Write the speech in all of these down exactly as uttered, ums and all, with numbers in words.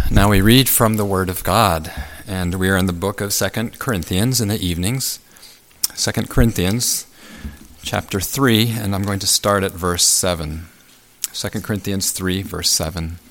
Now we read from the Word of God, and we are in the book of Second Corinthians in the evenings. Second Corinthians chapter three, and I'm going to start at verse seven. Second Corinthians three, verse seven.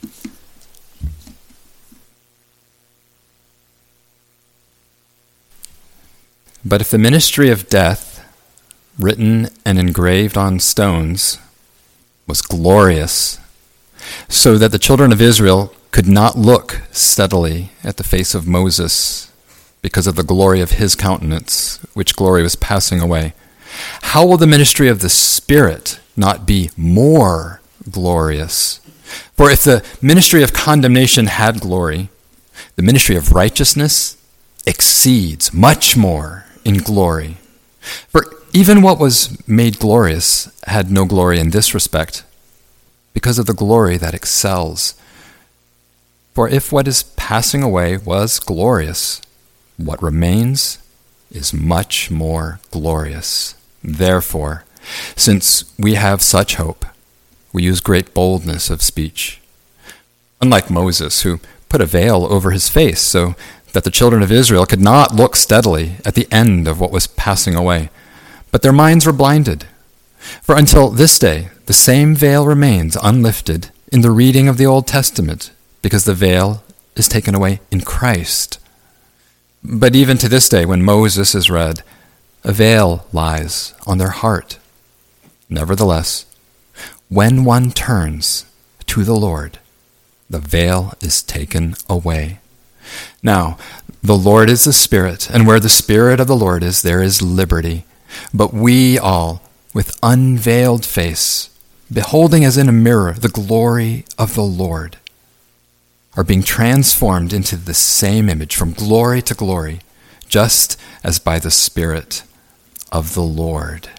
But if the ministry of death, written and engraved on stones, was glorious, so that the children of Israel could not look steadily at the face of Moses because of the glory of his countenance, which glory was passing away, how will the ministry of the Spirit not be more glorious? For if the ministry of condemnation had glory, the ministry of righteousness exceeds much more in glory. For even what was made glorious had no glory in this respect, because of the glory that excels. For if what is passing away was glorious, what remains is much more glorious. Therefore, since we have such hope, we use great boldness of speech. Unlike Moses, who put a veil over his face so that the children of Israel could not look steadily at the end of what was passing away, but their minds were blinded. For until this day, the same veil remains unlifted in the reading of the Old Testament, because the veil is taken away in Christ. But even to this day, when Moses is read, a veil lies on their heart. Nevertheless, when one turns to the Lord, the veil is taken away. Now, the Lord is the Spirit, and where the Spirit of the Lord is, there is liberty. But we all, with unveiled face, beholding as in a mirror the glory of the Lord, are being transformed into the same image from glory to glory, just as by the Spirit of the Lord.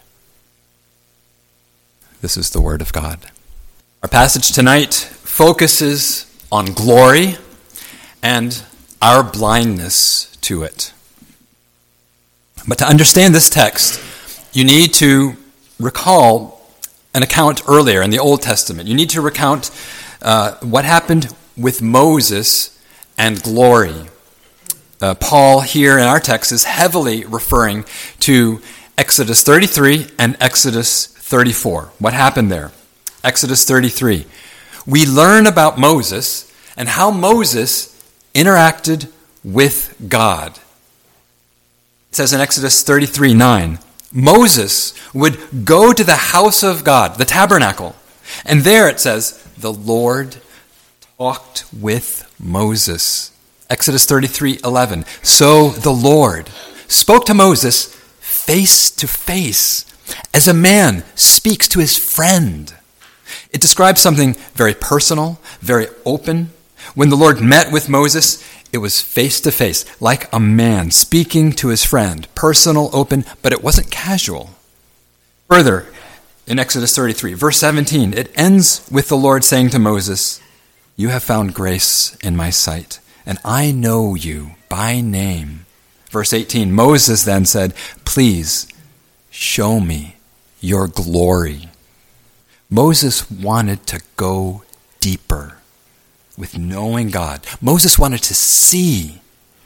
This is the Word of God. Our passage tonight focuses on glory and our blindness to it. But to understand this text, you need to recall an account earlier in the Old Testament. You need to recount uh, what happened with Moses and glory. Uh, Paul here in our text is heavily referring to Exodus thirty-three and Exodus thirty-four. What happened there? Exodus thirty-three. We learn about Moses and how Moses interacted with God. It says in Exodus thirty-three nine, Moses would go to the house of God, the tabernacle, and there it says, the Lord talked with Moses. Exodus thirty-three eleven. So the Lord spoke to Moses face to face, as a man speaks to his friend. It describes something very personal, very open. When the Lord met with Moses, it was face to face, like a man speaking to his friend, personal, open, but it wasn't casual. Further, in Exodus thirty-three, verse seventeen, it ends with the Lord saying to Moses, "You have found grace in my sight, and I know you by name." Verse eighteen, Moses then said, "Please show me your glory." Moses wanted to go deeper with knowing God. Moses wanted to see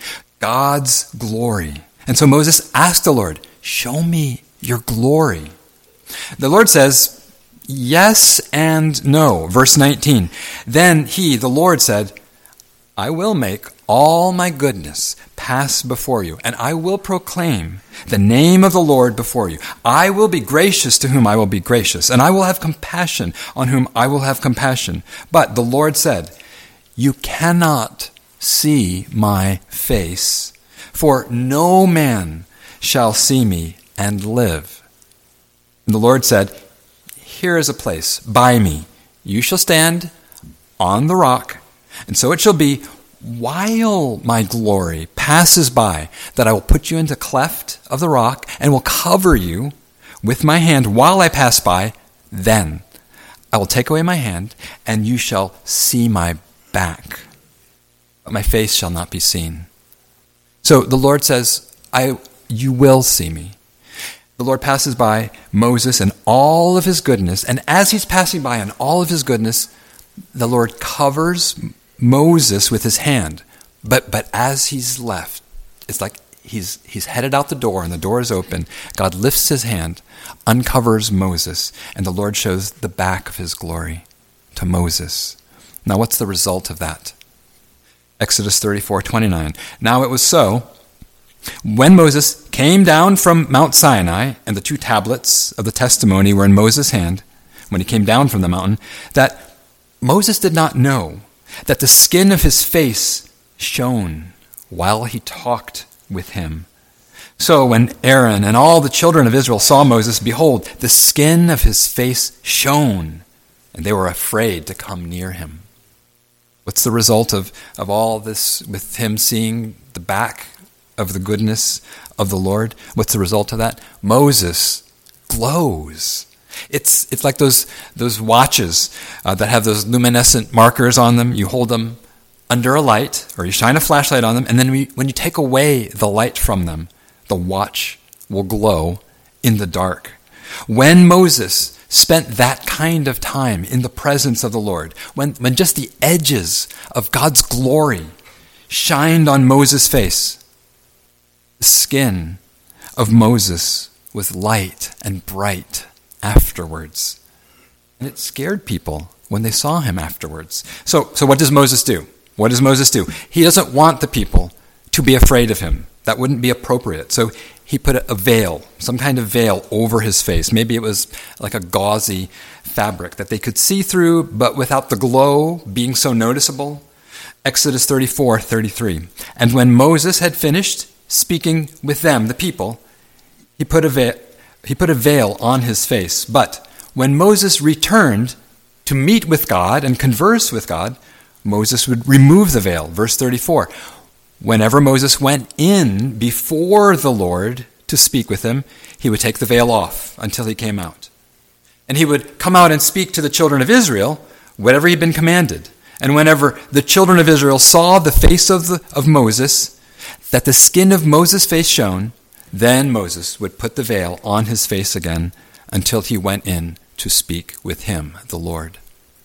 God's glory. And so Moses asked the Lord, "Show me your glory." The Lord says, yes and no. Verse nineteen, then he, the Lord, said, "I will make all my goodness pass before you, and I will proclaim the name of the Lord before you. I will be gracious to whom I will be gracious, and I will have compassion on whom I will have compassion." But the Lord said, "You cannot see my face, for no man shall see me and live." And the Lord said, "Here is a place by me. You shall stand on the rock, and so it shall be while my glory passes by, that I will put you into cleft of the rock and will cover you with my hand while I pass by. Then I will take away my hand, and you shall see my back, but my face shall not be seen." So the Lord says, I, you will see me. The Lord passes by Moses and all of his goodness, and as he's passing by in all of his goodness, the Lord covers Moses with his hand. But but as he's left, it's like he's he's headed out the door and the door is open. God lifts his hand, uncovers Moses, and the Lord shows the back of his glory to Moses. Now what's the result of that? Exodus thirty-four twenty-nine. Now it was so, when Moses came down from Mount Sinai, and the two tablets of the testimony were in Moses' hand, when he came down from the mountain, that Moses did not know that the skin of his face shone while he talked with him. So when Aaron and all the children of Israel saw Moses, behold, the skin of his face shone, and they were afraid to come near him. What's the result of, of all this with him seeing the back of the goodness of the Lord? What's the result of that? Moses glows. It's it's like those those watches uh, that have those luminescent markers on them. You hold them under a light, or you shine a flashlight on them, and then we, when you take away the light from them, the watch will glow in the dark. When Moses spent that kind of time in the presence of the Lord, when, when just the edges of God's glory shined on Moses' face, the skin of Moses was light and bright afterwards. And it scared people when they saw him afterwards. So, so what does Moses do? What does Moses do? He doesn't want the people to be afraid of him. That wouldn't be appropriate. So he put a veil, some kind of veil over his face. Maybe it was like a gauzy fabric that they could see through, but without the glow being so noticeable. Exodus thirty-four thirty-three. And when Moses had finished speaking with them, the people, he put a veil, he put a veil on his face. But when Moses returned to meet with God and converse with God, Moses would remove the veil. Verse thirty-four. Whenever Moses went in before the Lord to speak with him, he would take the veil off until he came out. And he would come out and speak to the children of Israel, whatever he'd been commanded. And whenever the children of Israel saw the face of, the, of Moses, that the skin of Moses' face shone, then Moses would put the veil on his face again until he went in to speak with him, the Lord.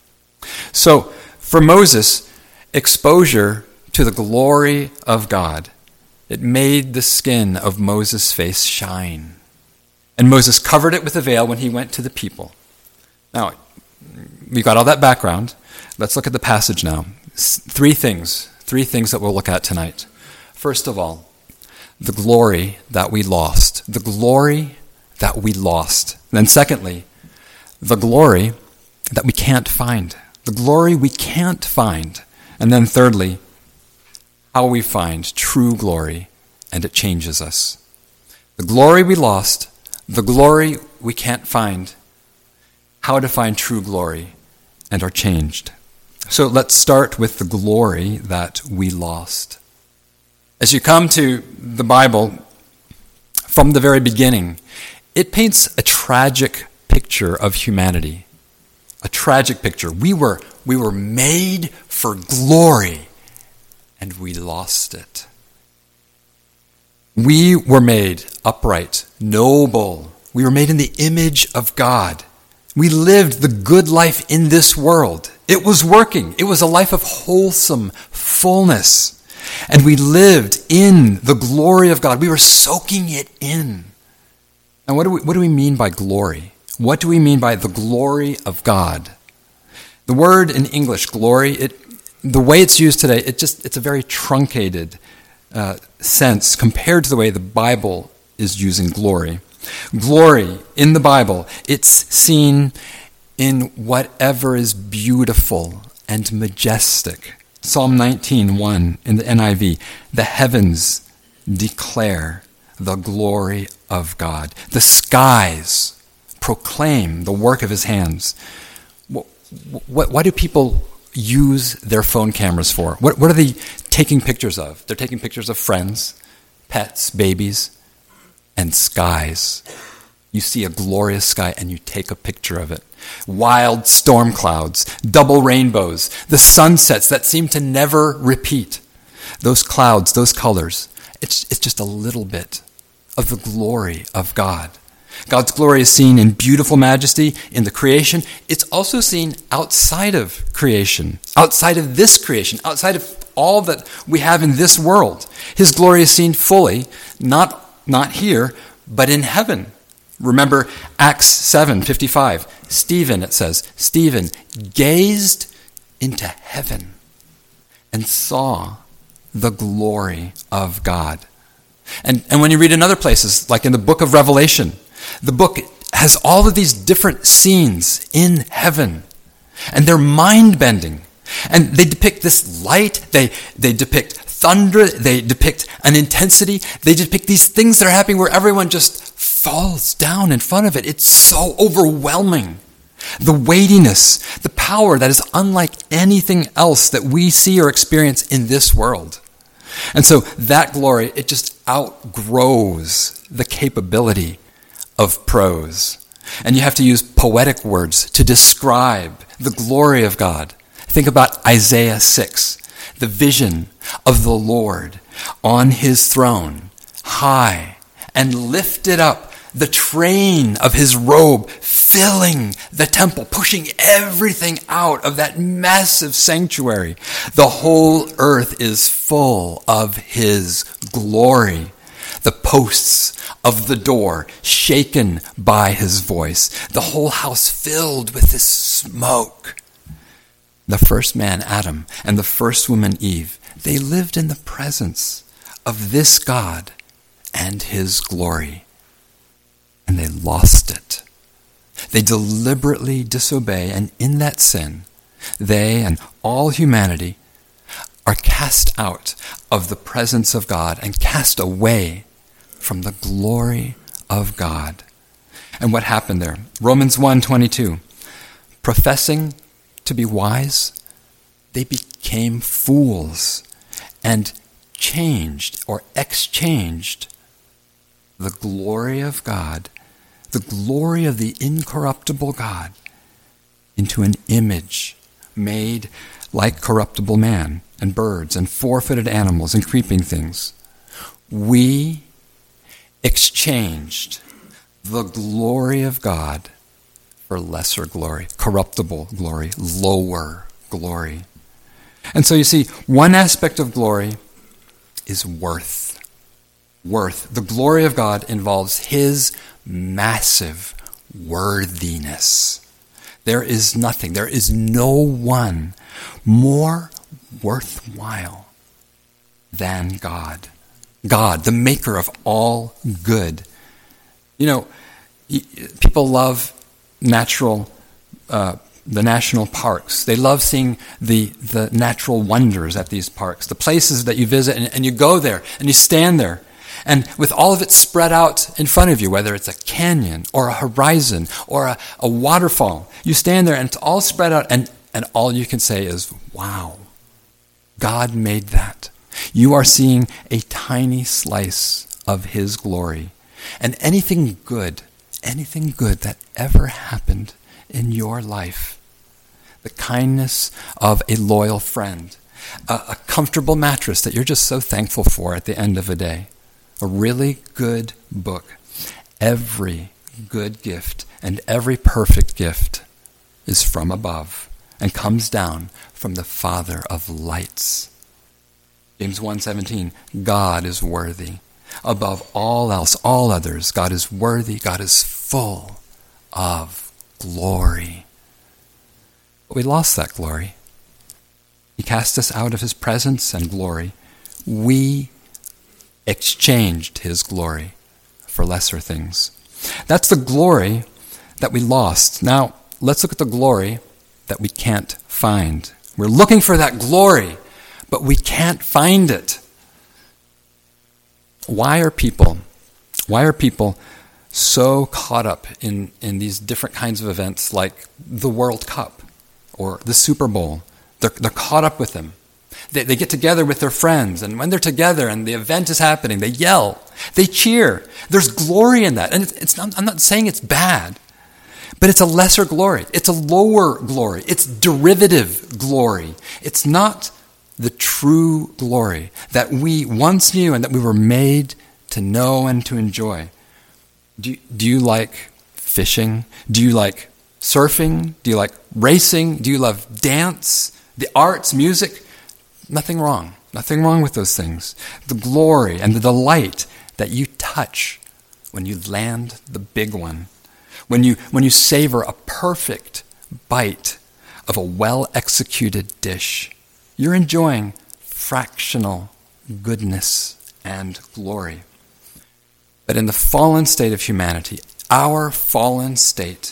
So, for Moses, exposure to the glory of God, it made the skin of Moses' face shine. And Moses covered it with a veil when he went to the people. Now, we've got all that background. Let's look at the passage now. Three things, three things that we'll look at tonight. First of all, the glory that we lost. The glory that we lost. And then secondly, the glory that we can't find. The glory we can't find. And then thirdly, how we find true glory, and it changes us. The glory we lost, the glory we can't find, how to find true glory, and are changed. So let's start with the glory that we lost. As you come to the Bible, from the very beginning, it paints a tragic picture of humanity. A tragic picture. We were, we were made for glory, and we lost it. We were made upright, noble. We were made in the image of God. We lived the good life in this world. It was working. It was a life of wholesome fullness. And we lived in the glory of God. We were soaking it in. And what do we, what do we mean by glory? What do we mean by the glory of God? The word in English, glory, it, the way it's used today, it just it's a very truncated uh, sense compared to the way the Bible is using glory. Glory in the Bible, it's seen in whatever is beautiful and majestic. Psalm nineteen one in the N I V, the heavens declare the glory of God. The skies proclaim the work of his hands. What, what, what do people use their phone cameras for? What, what are they taking pictures of? They're taking pictures of friends, pets, babies, and skies. You see a glorious sky and you take a picture of it. Wild storm clouds, double rainbows, the sunsets that seem to never repeat. Those clouds, those colors, it's, it's just a little bit of the glory of God. God's glory is seen in beautiful majesty in the creation. It's also seen outside of creation, outside of this creation, outside of all that we have in this world. His glory is seen fully, not, not here, but in heaven. Remember Acts seven fifty-five. Stephen, it says, Stephen gazed into heaven and saw the glory of God. And, and when you read in other places, like in the book of Revelation, the book has all of these different scenes in heaven. And they're mind-bending. And they depict this light, they, they depict thunder, they depict an intensity, they depict these things that are happening where everyone just falls down in front of it. It's so overwhelming. The weightiness, the power that is unlike anything else that we see or experience in this world. And so that glory, it just outgrows the capability of prose. And you have to use poetic words to describe the glory of God. Think about Isaiah six, the vision of the Lord on his throne, high and lifted up, the train of his robe filling the temple, pushing everything out of that massive sanctuary. The whole earth is full of his glory. The posts of the door shaken by his voice. The whole house filled with this smoke. The first man, Adam, and the first woman, Eve, they lived in the presence of this God and his glory. And they lost it. They deliberately disobey, and in that sin, they and all humanity are cast out of the presence of God and cast away from the glory of God. And what happened there? Romans one twenty-two. Professing to be wise, they became fools and changed or exchanged the glory of God, the glory of the incorruptible God, into an image made like corruptible man and birds and four-footed animals and creeping things. We exchanged the glory of God for lesser glory, corruptible glory, lower glory. And so you see, one aspect of glory is worth. Worth. The glory of God involves his massive worthiness. There is nothing, there is no one more worthwhile than God. God, the maker of all good. You know, people love natural, uh, the national parks. They love seeing the, the natural wonders at these parks, the places that you visit, and, and you go there, and you stand there. And with all of it spread out in front of you, whether it's a canyon or a horizon or a, a waterfall, you stand there and it's all spread out, and, and all you can say is, wow, God made that. You are seeing a tiny slice of his glory. And anything good, anything good that ever happened in your life, the kindness of a loyal friend, a, a comfortable mattress that you're just so thankful for at the end of a day, a really good book, every good gift and every perfect gift is from above and comes down from the Father of lights. James one seventeen, God is worthy. Above all else, all others, God is worthy, God is full of glory. But we lost that glory. He cast us out of his presence and glory. We exchanged his glory for lesser things. That's the glory that we lost. Now, let's look at the glory that we can't find. We're looking for that glory, but we can't find it. Why are people, why are people so caught up in, in these different kinds of events like the World Cup or the Super Bowl? They're, they're caught up with them. They, they get together with their friends, and when they're together and the event is happening, they yell, they cheer. There's glory in that. And it's, it's not, I'm not saying it's bad, but it's a lesser glory. It's a lower glory. It's derivative glory. It's not the true glory that we once knew and that we were made to know and to enjoy. Do you, do you like fishing? Do you like surfing? Do you like racing? Do you love dance, the arts, music? Nothing wrong. Nothing wrong with those things. The glory and the delight that you touch when you land the big one, when you, when you savor a perfect bite of a well-executed dish, you're enjoying fractional goodness and glory. But in the fallen state of humanity, our fallen state,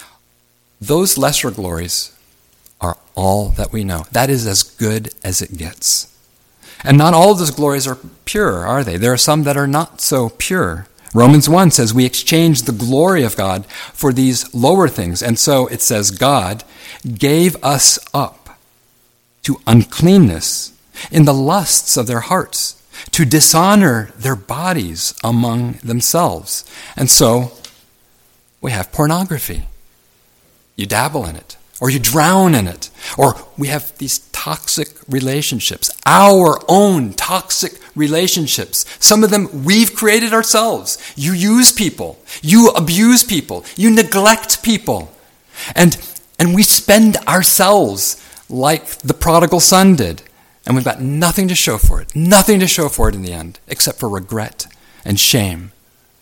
those lesser glories are all that we know. That is as good as it gets. And not all of those glories are pure, are they? There are some that are not so pure. Romans one says we exchange the glory of God for these lower things. And so it says God gave us up to uncleanness in the lusts of their hearts, to dishonor their bodies among themselves. And so we have pornography. You dabble in it, or you drown in it, or we have these toxic relationships, our own toxic relationships. Some of them we've created ourselves. You use people, you abuse people, you neglect people, and and we spend ourselves like the prodigal son did, and we've got nothing to show for it, nothing to show for it in the end, except for regret and shame.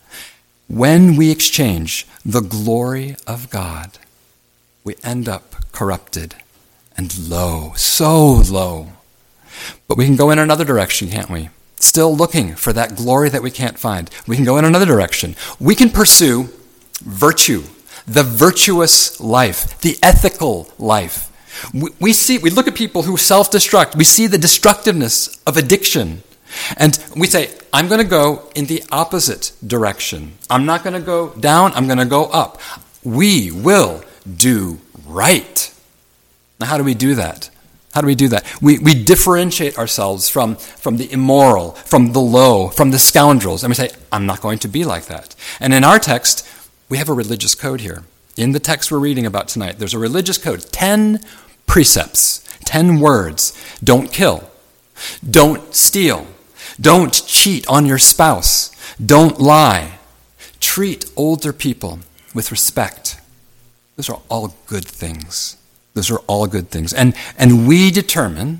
When we exchange the glory of God, we end up corrupted and low, so low. But we can go in another direction, can't we? Still looking for that glory that we can't find. We can go in another direction. We can pursue virtue, the virtuous life, the ethical life. We, we see, we look at people who self-destruct. We see the destructiveness of addiction. And we say, I'm going to go in the opposite direction. I'm not going to go down, I'm going to go up. We will do right. Now, how do we do that? How do we do that? We we differentiate ourselves from, from the immoral, from the low, from the scoundrels. And we say, I'm not going to be like that. And in our text, we have a religious code here. In the text we're reading about tonight, there's a religious code. Ten precepts, ten words. Don't kill. Don't steal. Don't cheat on your spouse. Don't lie. Treat older people with respect. Those are all good things. Those are all good things. And, and we determine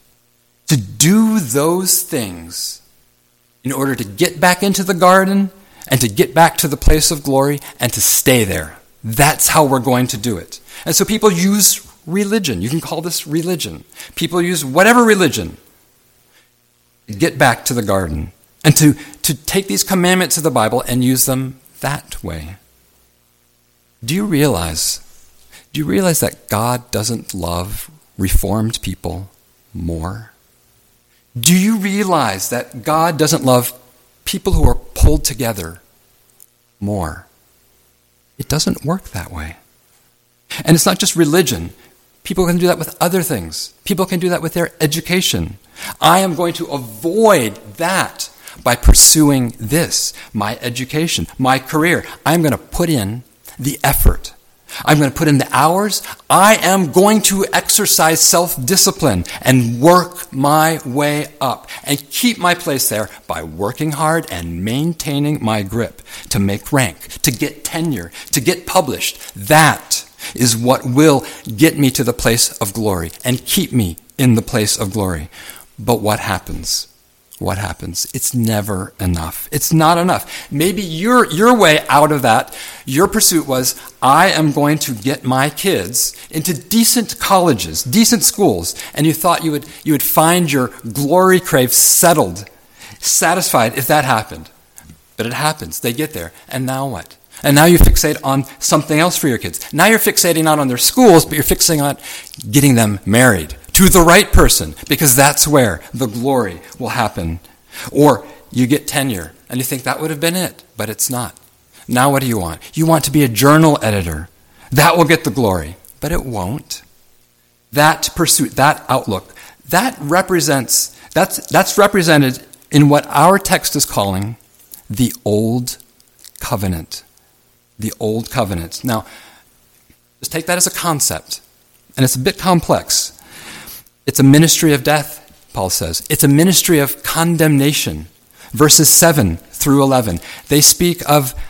to do those things in order to get back into the garden and to get back to the place of glory and to stay there. That's how we're going to do it. And so people use religion. You can call this religion. People use whatever religion to get back to the garden and to, to take these commandments of the Bible and use them that way. Do you realize, do you realize that God doesn't love reformed people more? Do you realize that God doesn't love people who are pulled together more? It doesn't work that way. And it's not just religion. People can do that with other things. People can do that with their education. I am going to avoid that by pursuing this, my education, my career. I'm going to put in the effort. I'm going to put in the hours. I am going to exercise self-discipline and work my way up and keep my place there by working hard and maintaining my grip to make rank, to get tenure, to get published. That is what will get me to the place of glory and keep me in the place of glory. But what happens? What happens? It's never enough. It's not enough. Maybe your your way out of that, your pursuit was, I am going to get my kids into decent colleges, decent schools, and you thought you would you would find your glory crave settled, satisfied if that happened. But it happens. They get there. And now what? And now you fixate on something else for your kids. Now you're fixating not on their schools, but you're fixating on getting them married to the right person, because that's where the glory will happen. Or you get tenure, and you think that would have been it, but it's not. Now what do you want? You want to be a journal editor. That will get the glory, but it won't. That pursuit, that outlook, that represents, that's, that's represented in what our text is calling the Old Covenant. The Old Covenant. Now, just take that as a concept, and it's a bit complex. It's a ministry of death, Paul says. It's a ministry of condemnation. Verses seven through eleven. They speak of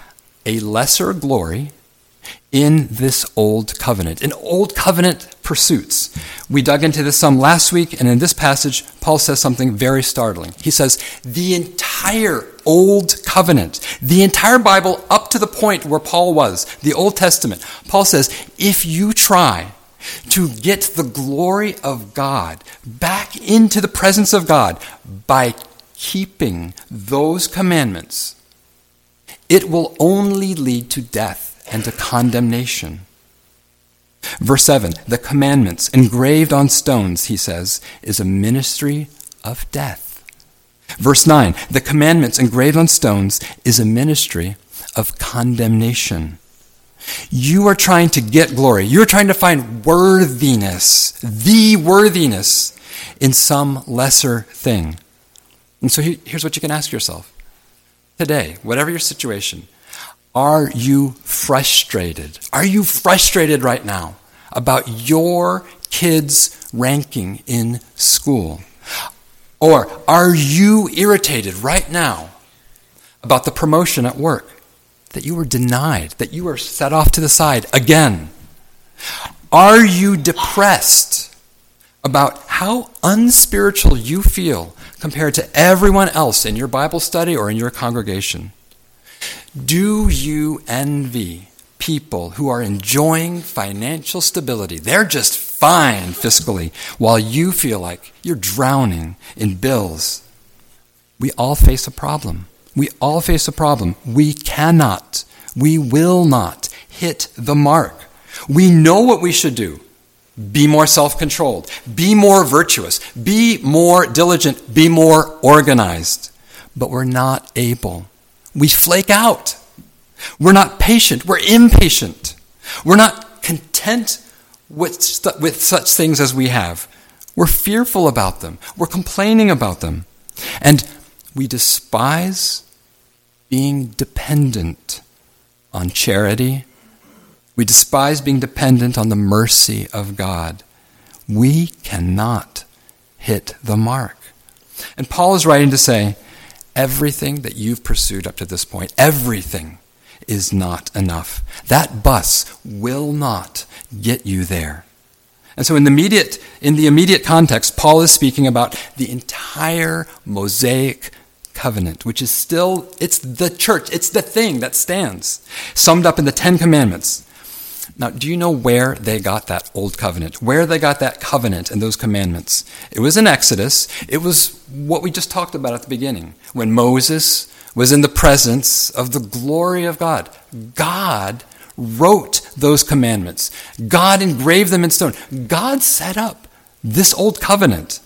a lesser glory in this old covenant, in old covenant pursuits. We dug into this some last week, and in this passage, Paul says something very startling. He says, the entire old covenant, the entire Bible up to the point where Paul was, the Old Testament, Paul says, if you try to get the glory of God back into the presence of God by keeping those commandments, it will only lead to death and to condemnation. Verse seven, the commandments engraved on stones, he says, is a ministry of death. Verse nine, the commandments engraved on stones is a ministry of condemnation. You are trying to get glory. You're trying to find worthiness, the worthiness, in some lesser thing. And so here's what you can ask yourself. Today, whatever your situation, are you frustrated? Are you frustrated right now about your kids' ranking in school? Or are you irritated right now about the promotion at work that you were denied, that you were set off to the side again? Are you depressed about how unspiritual you feel compared to everyone else in your Bible study or in your congregation? Do you envy people who are enjoying financial stability? They're just fine fiscally, while you feel like you're drowning in bills. We all face a problem. We all face a problem. We cannot, we will not hit the mark. We know what we should do. Be more self-controlled. Be more virtuous. Be more diligent. Be more organized. But we're not able. We flake out. We're not patient. We're impatient. We're not content with, st- with such things as we have. We're fearful about them. We're complaining about them. And we despise being dependent on charity. We despise being dependent on the mercy of God. We cannot hit the mark. And Paul is writing to say, everything that you've pursued up to this point, everything is not enough. That bus will not get you there. And so in the immediate, in the immediate context, Paul is speaking about the entire Mosaic covenant, which is still, it's the church, it's the thing that stands, summed up in the Ten Commandments. Now, do you know where they got that old covenant? Where they got that covenant and those commandments? It was in Exodus. It was what we just talked about at the beginning, when Moses was in the presence of the glory of God. God wrote those commandments. God engraved them in stone. God set up this old covenant.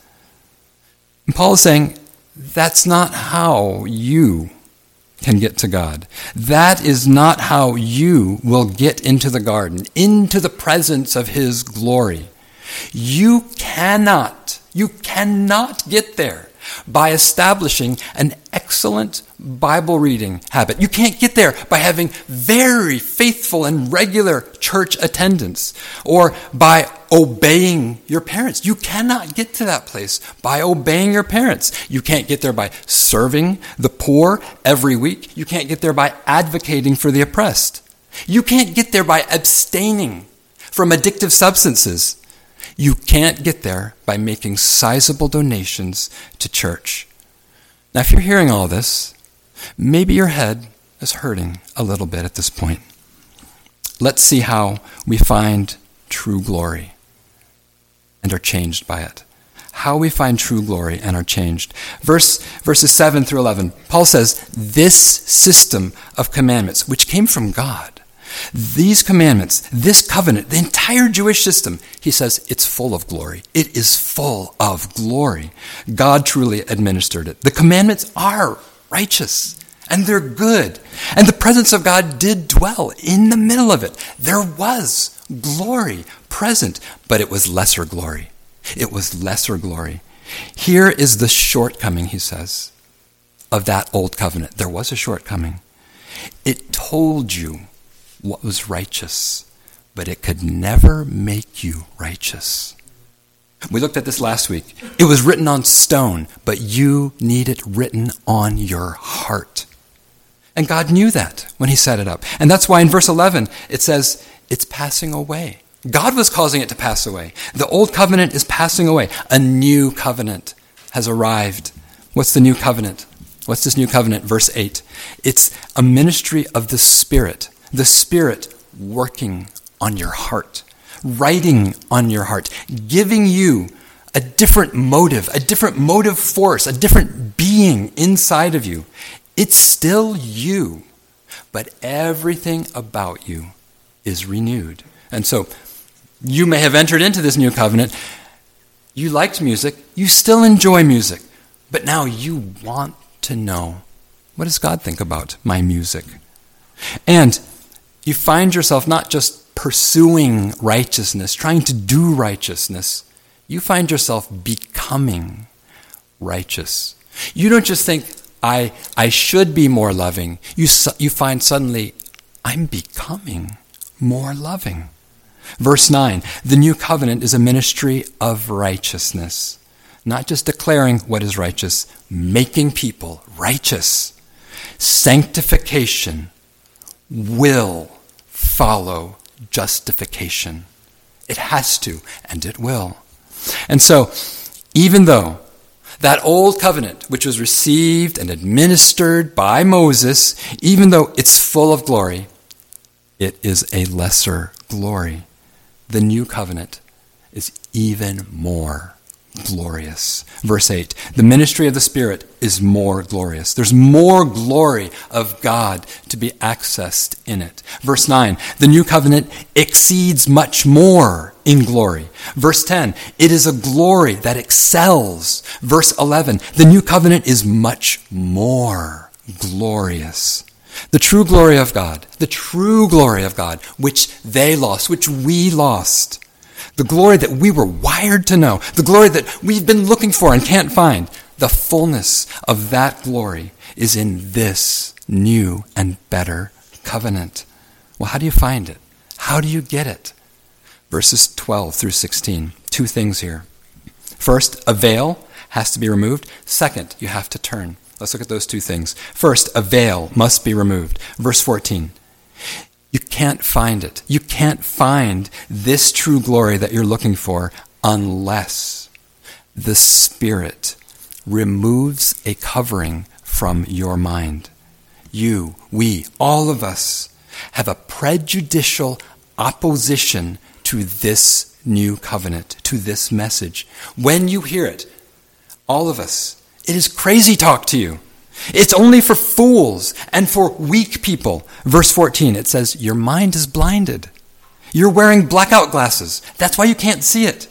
And Paul is saying, that's not how you can get to God. That is not how you will get into the garden, into the presence of His glory. You cannot, you cannot get there by establishing an excellent Bible reading habit. You can't get there by having very faithful and regular church attendance or by obeying your parents. You cannot get to that place by obeying your parents. You can't get there by serving the poor every week. You can't get there by advocating for the oppressed. You can't get there by abstaining from addictive substances. You can't get there by making sizable donations to church. Now, if you're hearing all this, maybe your head is hurting a little bit at this point. Let's see how we find true glory and are changed by it. How we find true glory and are changed. Verse, verses seven through eleven, Paul says, this system of commandments, which came from God, these commandments, this covenant, the entire Jewish system, he says, it's full of glory. It is full of glory. God truly administered it. The commandments are righteous and they're good. And the presence of God did dwell in the middle of it. There was glory present, but it was lesser glory. It was lesser glory. Here is the shortcoming, he says, of that old covenant. There was a shortcoming. It told you what was righteous, but it could never make you righteous. We looked at this last week. It was written on stone, but you need it written on your heart. And God knew that when he set it up. And that's why in verse eleven it says, it's passing away. God was causing it to pass away. The old covenant is passing away. A new covenant has arrived. What's the new covenant? What's this new covenant? Verse eight. It's a ministry of the Spirit. The Spirit working on your heart, writing on your heart, giving you a different motive, a different motive force, a different being inside of you. It's still you, but everything about you is renewed. And so you may have entered into this new covenant. You liked music. You still enjoy music. But now you want to know, what does God think about my music? And you find yourself not just pursuing righteousness, trying to do righteousness. You find yourself becoming righteous. You don't just think, I I should be more loving. You you find suddenly, I'm becoming more loving. Verse nine, the new covenant is a ministry of righteousness. Not just declaring what is righteous, making people righteous. Sanctification will follow justification. It has to, and it will. And so, even though that old covenant, which was received and administered by Moses, even though it's full of glory, it is a lesser glory. The new covenant is even more glorious. Verse eight, the ministry of the Spirit is more glorious. There's more glory of God to be accessed in it. Verse nine, the new covenant exceeds much more in glory. Verse ten, it is a glory that excels. Verse eleven, the new covenant is much more glorious. The true glory of God, the true glory of God, which they lost, which we lost. The glory that we were wired to know, the glory that we've been looking for and can't find, the fullness of that glory is in this new and better covenant. Well, how do you find it? How do you get it? Verses twelve through sixteen. Two things here. First, a veil has to be removed. Second, you have to turn. Let's look at those two things. First, a veil must be removed. Verse fourteen. You can't find it. You can't find this true glory that you're looking for unless the Spirit removes a covering from your mind. You, we, all of us have a prejudicial opposition to this new covenant, to this message. When you hear it, all of us, it is crazy talk to you. It's only for fools and for weak people. Verse fourteen, it says, your mind is blinded. You're wearing blackout glasses. That's why you can't see it.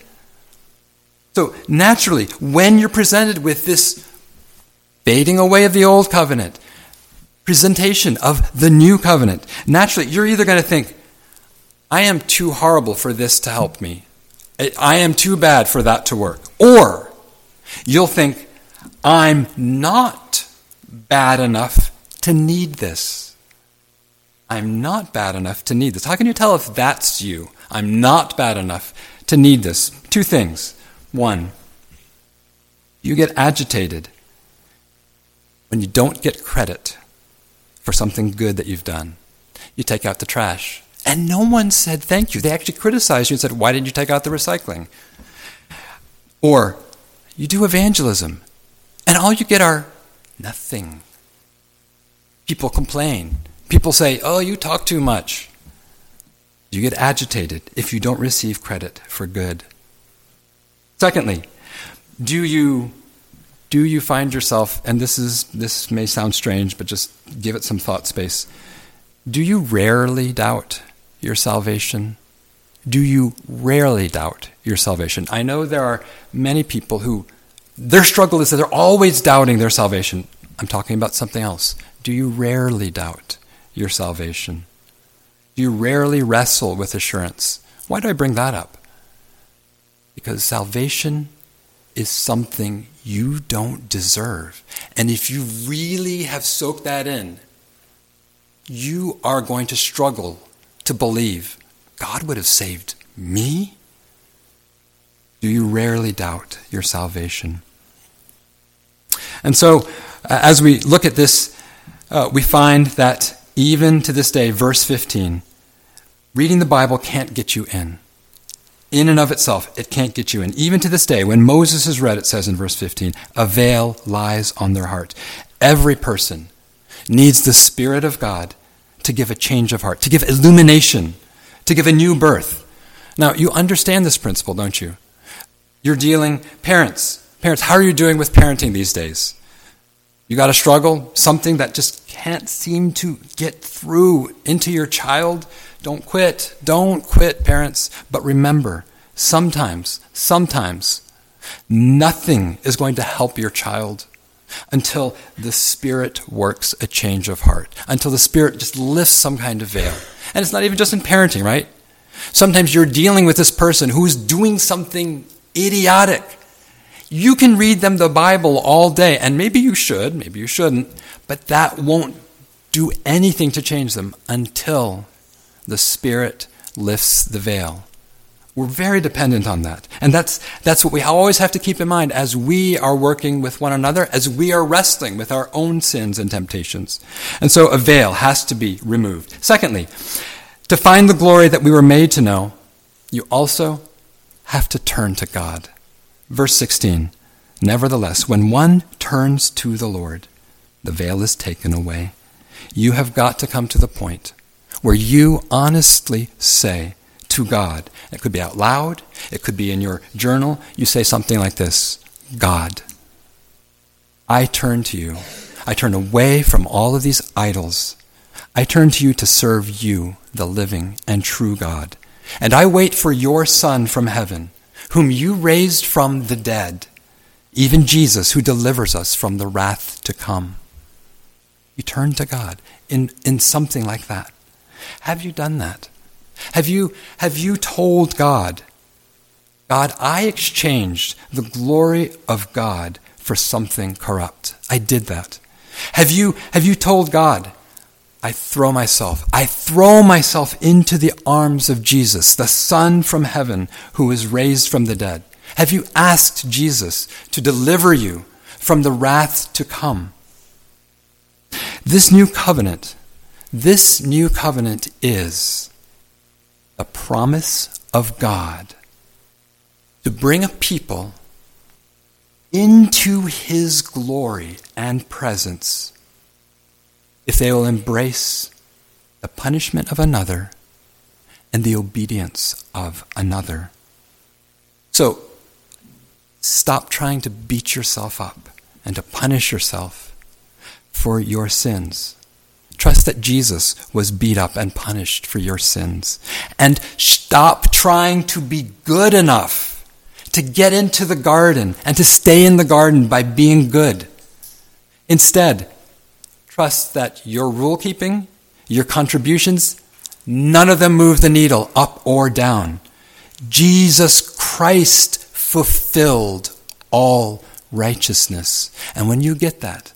So naturally, when you're presented with this fading away of the old covenant, presentation of the new covenant, naturally, you're either going to think, I am too horrible for this to help me. I am too bad for that to work. Or you'll think, I'm not bad enough to need this. I'm not bad enough to need this. How can you tell if that's you? I'm not bad enough to need this. Two things. One, you get agitated when you don't get credit for something good that you've done. You take out the trash, and no one said thank you. They actually criticized you and said, why didn't you take out the recycling? Or you do evangelism, and all you get are nothing. People complain. People say, oh, you talk too much. You get agitated if you don't receive credit for good. Secondly, do you do you find yourself, and this is this may sound strange, but just give it some thought space. Do you rarely doubt your salvation? Do you rarely doubt your salvation? I know there are many people who their struggle is that they're always doubting their salvation. I'm talking about something else. Do you rarely doubt your salvation? Do you rarely wrestle with assurance? Why do I bring that up? Because salvation is something you don't deserve. And if you really have soaked that in, you are going to struggle to believe God would have saved me? Do you rarely doubt your salvation? And so, uh, as we look at this uh, we find that even to this day, verse fifteen, reading the Bible can't get you in. In and of itself, it can't get you in. Even to this day, when Moses is read, it says in verse fifteen, a veil lies on their heart. Every person needs the Spirit of God to give a change of heart, to give illumination, to give a new birth. Now, you understand this principle, don't you? You're dealing, parents, parents, how are you doing with parenting these days? You got a struggle, something that just can't seem to get through into your child? Don't quit. Don't quit, parents. But remember, sometimes, sometimes, nothing is going to help your child until the Spirit works a change of heart, until the Spirit just lifts some kind of veil. And it's not even just in parenting, right? Sometimes you're dealing with this person who's doing something idiotic. You can read them the Bible all day, and maybe you should, maybe you shouldn't, but that won't do anything to change them until the Spirit lifts the veil. We're very dependent on that. And that's that's what we always have to keep in mind as we are working with one another, as we are wrestling with our own sins and temptations. And so a veil has to be removed. Secondly, to find the glory that we were made to know, you also have to turn to God. Verse sixteen, nevertheless, when one turns to the Lord, the veil is taken away. You have got to come to the point where you honestly say to God, it could be out loud, it could be in your journal, you say something like this, God, I turn to you. I turn away from all of these idols. I turn to you to serve you, the living and true God. And I wait for your Son from heaven, whom you raised from the dead, even Jesus, who delivers us from the wrath to come. You turn to God in, in something like that. Have you done that? Have you, have you told God, God, I exchanged the glory of God for something corrupt. I did that. Have you, have you told God, I throw myself, I throw myself into the arms of Jesus, the Son from heaven who was raised from the dead? Have you asked Jesus to deliver you from the wrath to come? This new covenant, this new covenant is the promise of God to bring a people into his glory and presence if they will embrace the punishment of another and the obedience of another. So, stop trying to beat yourself up and to punish yourself for your sins. Trust that Jesus was beat up and punished for your sins. And stop trying to be good enough to get into the garden and to stay in the garden by being good. Instead, trust that your rule keeping, your contributions, none of them move the needle up or down. Jesus Christ fulfilled all righteousness. And when you get that,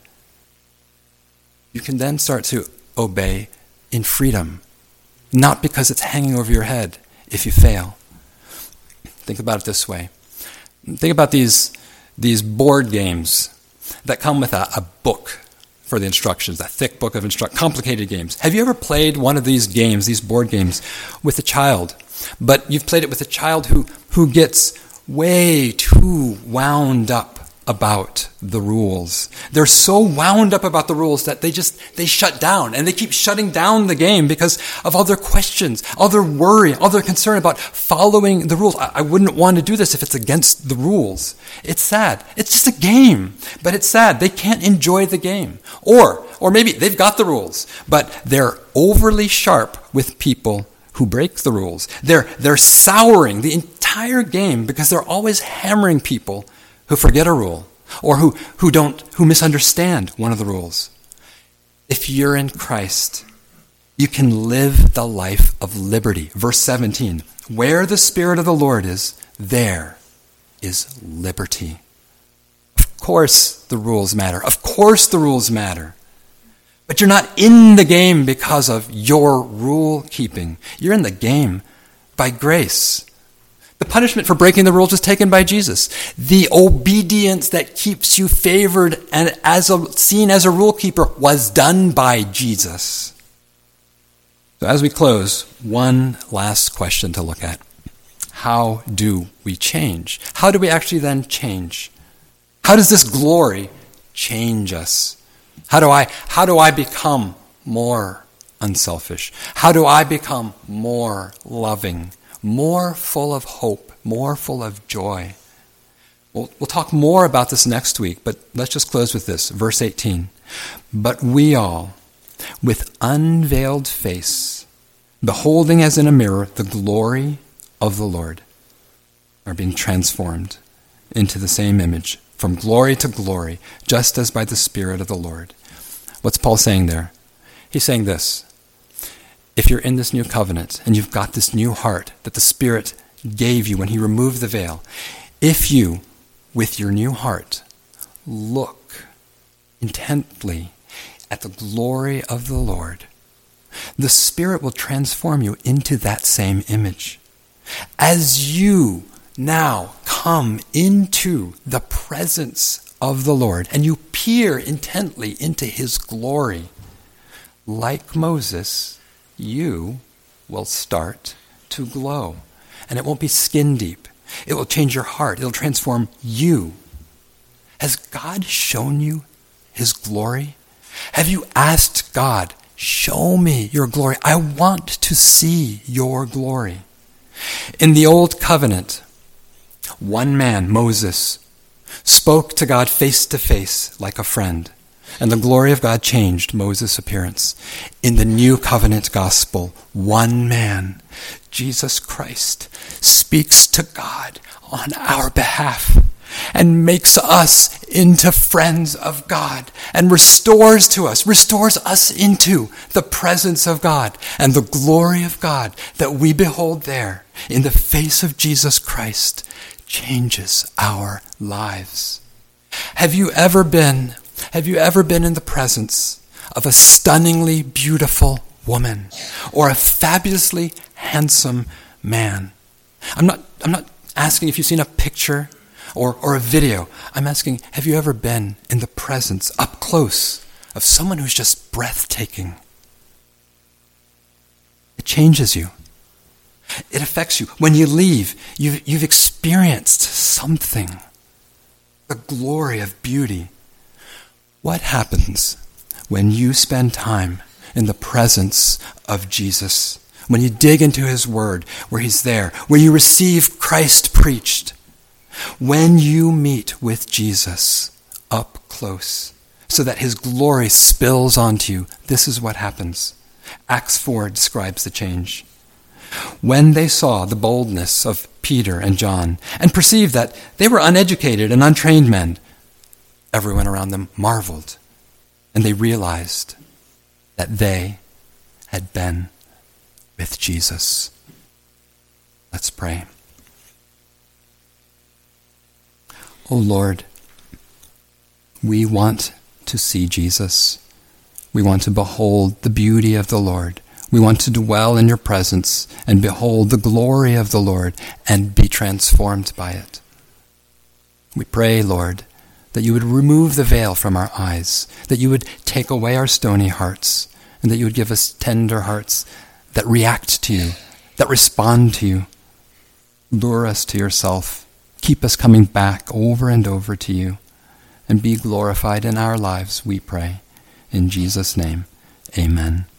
you can then start to obey in freedom, not because it's hanging over your head if you fail. Think about it this way. Think about these, these board games that come with a, a book for the instructions, a thick book of instruct, complicated games. Have you ever played one of these games, these board games, with a child, but you've played it with a child who, who gets way too wound up about the rules? They're so wound up about the rules that they just, they shut down, and they keep shutting down the game because of all their questions, all their worry, all their concern about following the rules. I, I wouldn't want to do this if it's against the rules. It's sad. It's just a game, but it's sad. They can't enjoy the game. Or, or maybe they've got the rules, but they're overly sharp with people who break the rules. They're, they're souring the entire game because they're always hammering people who forget a rule, or who, who don't, who misunderstand one of the rules. If you're in Christ, you can live the life of liberty. Verse seventeen, where the Spirit of the Lord is, there is liberty. Of course the rules matter. Of course the rules matter. But you're not in the game because of your rule keeping. You're in the game by grace. The The punishment for breaking the rules was taken by Jesus. The obedience that keeps you favored and as a, seen as a rule keeper was done by Jesus. So as we close, one last question to look at. How do we change? How do we actually then change? How does this glory change us? How do I, how do I become more unselfish? How do I become more loving, more full of hope, more full of joy? We'll, we'll talk more about this next week, but let's just close with this. Verse eighteen. But we all, with unveiled face, beholding as in a mirror the glory of the Lord, are being transformed into the same image, from glory to glory, just as by the Spirit of the Lord. What's Paul saying there? He's saying this. If you're in this new covenant and you've got this new heart that the Spirit gave you when he removed the veil, if you, with your new heart, look intently at the glory of the Lord, the Spirit will transform you into that same image. As you now come into the presence of the Lord and you peer intently into his glory, like Moses, you will start to glow. And it won't be skin deep. It will change your heart. It'll transform you. Has God shown you his glory? Have you asked God, show me your glory? I want to see your glory. In the Old Covenant, one man, Moses, spoke to God face to face like a friend, and the glory of God changed Moses' appearance. In the New Covenant gospel, one man, Jesus Christ, speaks to God on our behalf and makes us into friends of God and restores to us, restores us into the presence of God and the glory of God that we behold there in the face of Jesus Christ changes our lives. Have you ever been, have you ever been in the presence of a stunningly beautiful woman or a fabulously handsome man? I'm not, I'm not asking if you've seen a picture or, or a video. I'm asking, have you ever been in the presence, up close, of someone who's just breathtaking? It changes you. It affects you. When you leave, you've, you've experienced something, the glory of beauty. What happens when you spend time in the presence of Jesus? When you dig into his word, where he's there, where you receive Christ preached, when you meet with Jesus up close, so that his glory spills onto you, this is what happens. Acts four describes the change. When they saw the boldness of Peter and John and perceived that they were uneducated and untrained men, everyone around them marveled, and they realized that they had been with Jesus. Let's pray. Oh Lord, we want to see Jesus. We want to behold the beauty of the Lord. We want to dwell in your presence and behold the glory of the Lord and be transformed by it. We pray, Lord, that you would remove the veil from our eyes, that you would take away our stony hearts, and that you would give us tender hearts that react to you, that respond to you. Lure us to yourself. Keep us coming back over and over to you, and be glorified in our lives, we pray. In Jesus' name, amen.